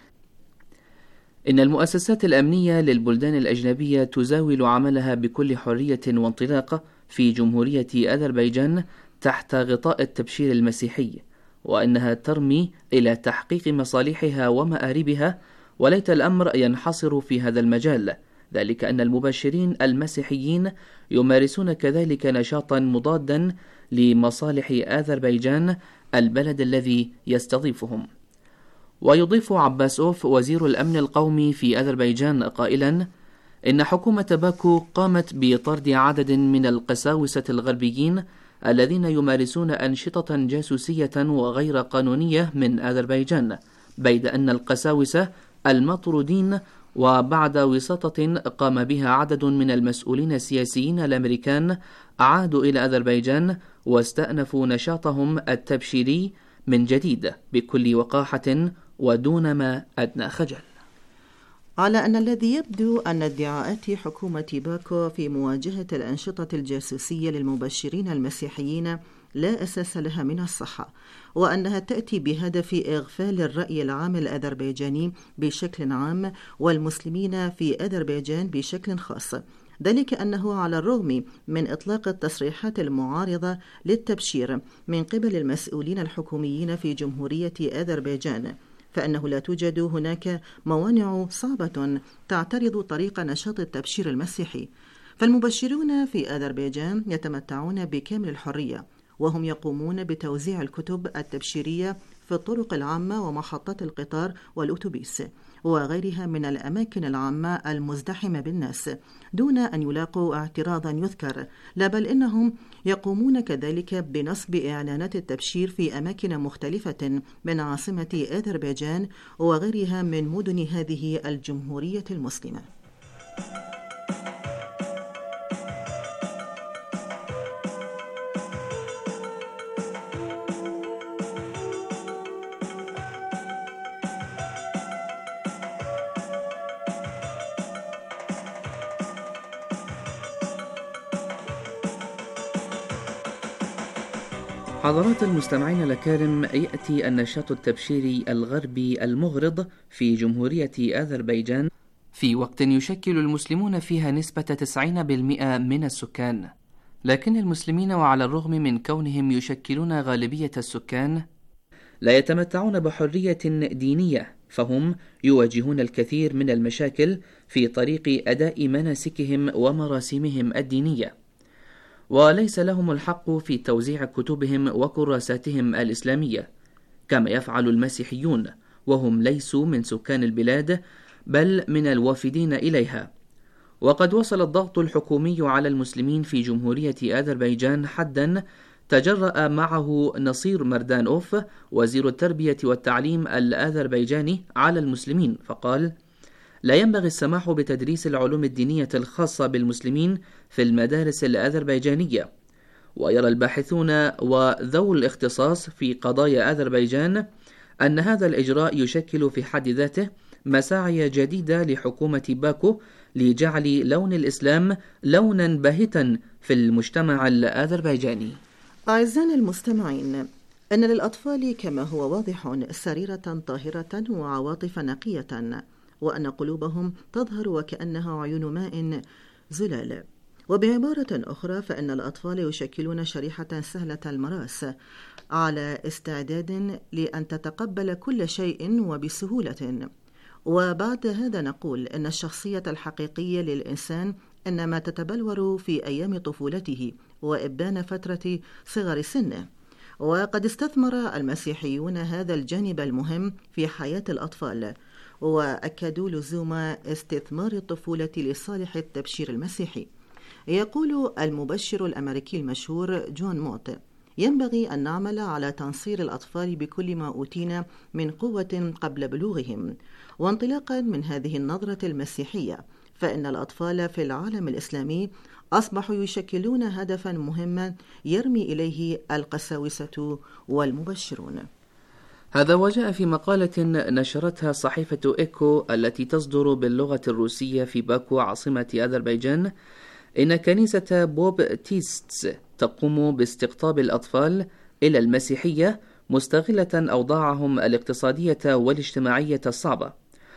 إن المؤسسات الأمنية للبلدان الأجنبية تزاول عملها بكل حرية وانطلاق في جمهورية أذربيجان تحت غطاء التبشير المسيحي، وأنها ترمي إلى تحقيق مصالحها ومآربها، وليت الأمر ينحصر في هذا المجال، ذلك أن المبشرين المسيحيين يمارسون كذلك نشاطا مضادا لمصالح أذربيجان البلد الذي يستضيفهم. ويضيف عباسوف وزير الأمن القومي في أذربيجان قائلا: إن حكومة باكو قامت بطرد عدد من القساوسة الغربيين الذين يمارسون أنشطة جاسوسية وغير قانونية من أذربيجان، بيد أن القساوسة المطرودين وبعد وساطة قام بها عدد من المسؤولين السياسيين الأمريكان عادوا إلى أذربيجان واستأنفوا نشاطهم التبشيري من جديد بكل وقاحة ودون ما أدنى خجل. على أن الذي يبدو أن ادعاءات حكومة باكو في مواجهة الأنشطة الجاسوسية للمبشرين المسيحيين لا أساس لها من الصحة، وأنها تأتي بهدف إغفال الرأي العام الأذربيجاني بشكل عام والمسلمين في أذربيجان بشكل خاص، ذلك أنه على الرغم من إطلاق التصريحات المعارضة للتبشير من قبل المسؤولين الحكوميين في جمهورية أذربيجان، فإنه لا توجد هناك موانع صعبة تعترض طريق نشاط التبشير المسيحي. فالمبشرون في أذربيجان يتمتعون بكامل الحرية، وهم يقومون بتوزيع الكتب التبشيرية في الطرق العامة ومحطات القطار والأتوبيس وغيرها من الأماكن العامة المزدحمة بالناس دون أن يلاقوا اعتراضا يذكر، لا بل إنهم يقومون كذلك بنصب إعلانات التبشير في أماكن مختلفة من عاصمة أذربيجان وغيرها من مدن هذه الجمهورية المسلمة. حضرات المستمعين الأكارم، يأتي النشاط التبشيري الغربي المغرض في جمهورية أذربيجان في وقت يشكل المسلمون فيها نسبة تسعين بالمئة من السكان، لكن المسلمين وعلى الرغم من كونهم يشكلون غالبية السكان لا يتمتعون بحرية دينية، فهم يواجهون الكثير من المشاكل في طريق أداء مناسكهم ومراسمهم الدينية، وليس لهم الحق في توزيع كتبهم وكراساتهم الإسلامية كما يفعل المسيحيون، وهم ليسوا من سكان البلاد بل من الوافدين إليها. وقد وصل الضغط الحكومي على المسلمين في جمهورية أذربيجان حدا تجرأ معه نصير مردانوف وزير التربية والتعليم الأذربيجاني على المسلمين، فقال: لا ينبغي السماح بتدريس العلوم الدينية الخاصة بالمسلمين في المدارس الأذربيجانية، ويرى الباحثون وذو الاختصاص في قضايا أذربيجان أن هذا الإجراء يشكل في حد ذاته مساعي جديدة لحكومة باكو لجعل لون الإسلام لونا باهتا في المجتمع الأذربيجاني. أعزائنا المستمعين، أن للأطفال كما هو واضح سريرة طاهرة وعواطف نقية، وأن قلوبهم تظهر وكأنها عيون ماء زلال. وبعبارة أخرى فإن الأطفال يشكلون شريحة سهلة المراس على استعداد لأن تتقبل كل شيء وبسهولة. وبعد هذا نقول أن الشخصية الحقيقية للإنسان إنما تتبلور في أيام طفولته وإبان فترة صغر سنه، وقد استثمر المسيحيون هذا الجانب المهم في حياة الأطفال، وأكدوا لزوم استثمار الطفولة لصالح التبشير المسيحي. يقول المبشر الأمريكي المشهور جون موت: ينبغي أن نعمل على تنصير الأطفال بكل ما أوتينا من قوة قبل بلوغهم. وانطلاقا من هذه النظرة المسيحية، فإن الأطفال في العالم الإسلامي أصبحوا يشكلون هدفا مهما يرمي إليه القساوسة والمبشرون. هذا وجاء في مقالة نشرتها صحيفة إيكو التي تصدر باللغة الروسية في باكو عاصمة أذربيجان، إن كنيسة بوب تيستس تقوم باستقطاب الأطفال إلى المسيحية مستغلة أوضاعهم الاقتصادية والاجتماعية الصعبة.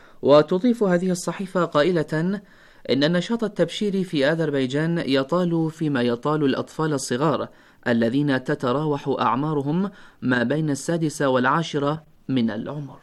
وتضيف هذه الصحيفة قائلة إن النشاط التبشيري في أذربيجان يطال فيما يطال الأطفال الصغار الذين تتراوح أعمارهم ما بين السادسة والعاشرة من العمر.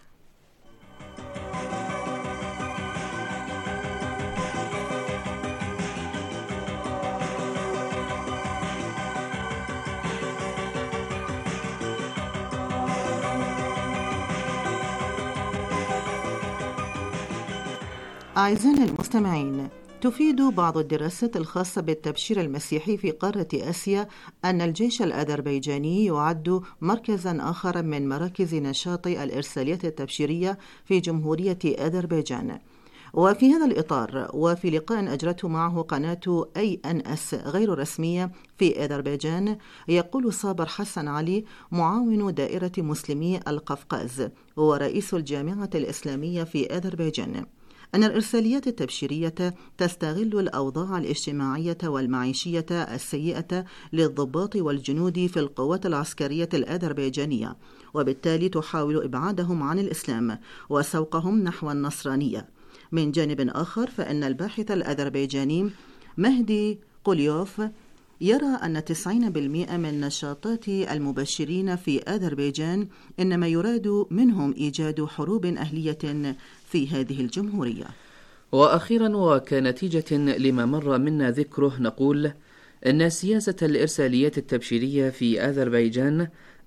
أعزائنا المستمعين، تفيد بعض الدراسات الخاصة بالتبشير المسيحي في قارة آسيا أن الجيش الأذربيجاني يعد مركزا آخر من مراكز نشاط الإرساليات التبشيرية في جمهورية أذربيجان. وفي هذا الإطار، وفي لقاء أجرته معه قناة أي أن أس غير رسمية في أذربيجان، يقول صابر حسن علي معاون دائرة مسلمي القفقاز ورئيس الجامعة الإسلامية في أذربيجان أن الإرساليات التبشيرية تستغل الأوضاع الاجتماعية والمعيشية السيئة للضباط والجنود في القوات العسكرية الأذربيجانية، وبالتالي تحاول إبعادهم عن الإسلام وسوقهم نحو النصرانية. من جانب آخر، فإن الباحث الأذربيجاني مهدي قليوف يرى أن تسعين بالمئة من نشاطات المبشرين في أذربيجان إنما يراد منهم إيجاد حروب أهلية في هذه الجمهورية. وأخيرا، وكنتيجة لما مر منا ذكره، نقول إن سياسة الإرساليات التبشيرية في أذربيجان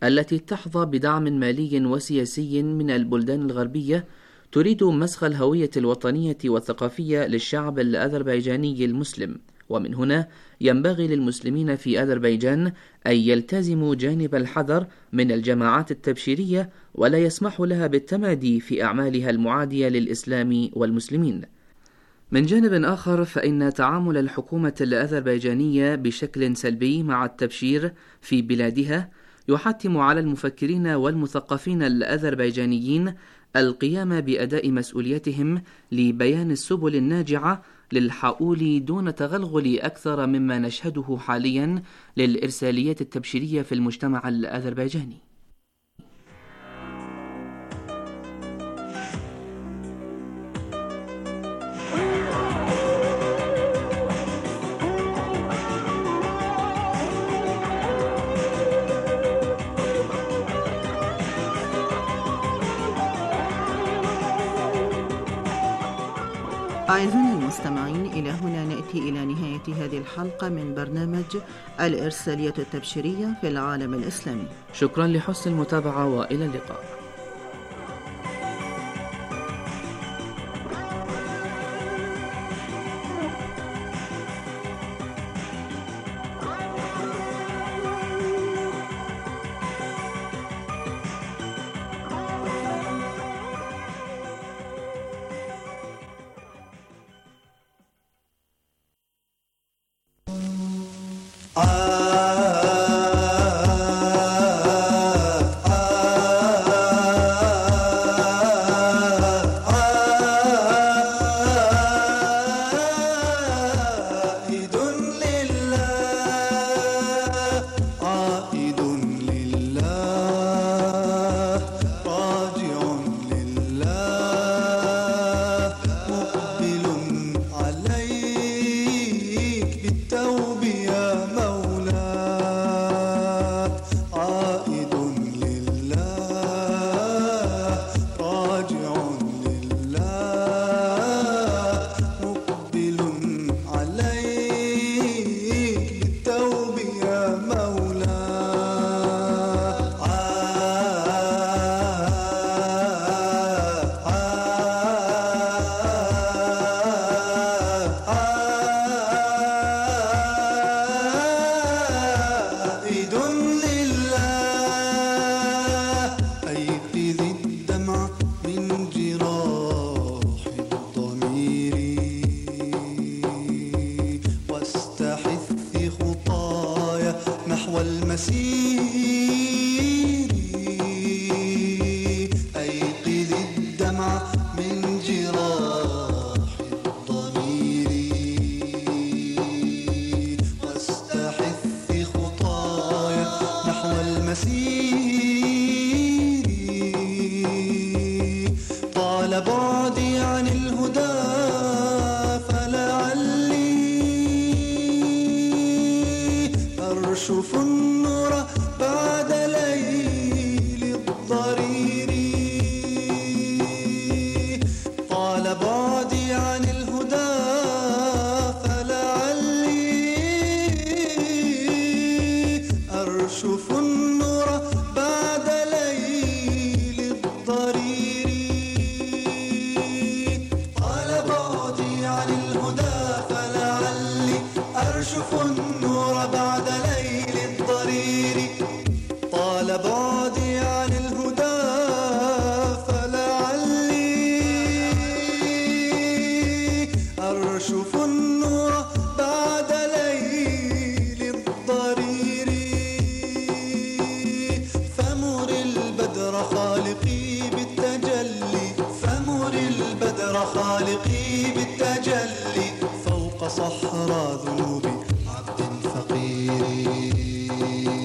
التي تحظى بدعم مالي وسياسي من البلدان الغربية تريد مسخ الهوية الوطنية والثقافية للشعب الأذربيجاني المسلم، ومن هنا ينبغي للمسلمين في أذربيجان أن يلتزموا جانب الحذر من الجماعات التبشيرية ولا يسمح لها بالتمادي في أعمالها المعادية للإسلام والمسلمين. من جانب آخر، فإن تعامل الحكومة الأذربيجانية بشكل سلبي مع التبشير في بلادها يحتم على المفكرين والمثقفين الأذربيجانيين القيام بأداء مسؤوليتهم لبيان السبل الناجعة للحؤول دون تغلغل أكثر مما نشهده حاليا للإرساليات التبشيرية في المجتمع الأذربيجاني. أعزائي المستمعين، إلى هنا نأتي إلى نهاية هذه الحلقة من برنامج الإرسالية التبشيرية في العالم الإسلامي. شكرا لحسن المتابعة وإلى اللقاء. أشوف النور بعد ليل الضرير. طال بعدي عن الهدى فلعلي أرشف النور بعد ليل الضرير. طال بعدي عن الهدى فلعلي أرشف النور بعد ليل الضرير. طال بعدي عن الهدى فلعلي أرشف النور بعد ليل الضرير. فمر البدر خالقي بالتجلي، فمر البدر خالقي بالتجلي فوق صحراء ذنوب عبد فقير.